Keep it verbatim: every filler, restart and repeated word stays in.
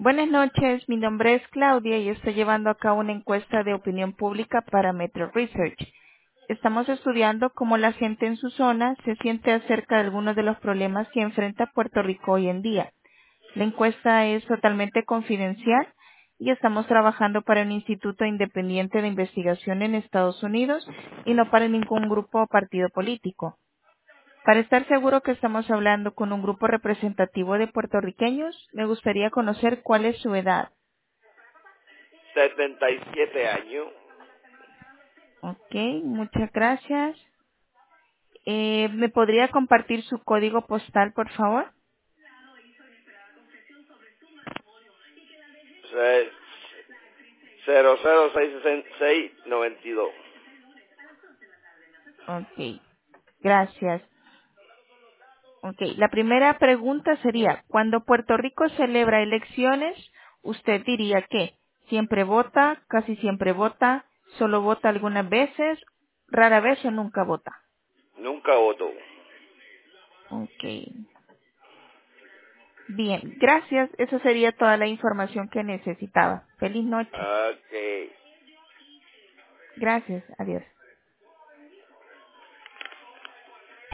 Buenas noches, mi nombre es Claudia y estoy llevando a cabo una encuesta de opinión pública para Metro Research. Estamos estudiando cómo la gente en su zona se siente acerca de algunos de los problemas que enfrenta Puerto Rico hoy en día. La encuesta es totalmente confidencial y estamos trabajando para un instituto independiente de investigación en Estados Unidos y no para ningún grupo o partido político. Para estar seguro que estamos hablando con un grupo representativo de puertorriqueños, me gustaría conocer cuál es su edad. setenta y siete años. Ok, muchas gracias. Eh, ¿Me podría compartir su código postal, por favor? Se- cero cero seis seis noventa y dos. Ok, gracias. Ok, la primera pregunta sería, cuando Puerto Rico celebra elecciones, ¿usted diría que siempre vota, casi siempre vota, solo vota algunas veces, rara vez o nunca vota? Nunca votó. Ok, bien, gracias. Esa sería toda la información que necesitaba. Feliz noche. Ok. Gracias, adiós.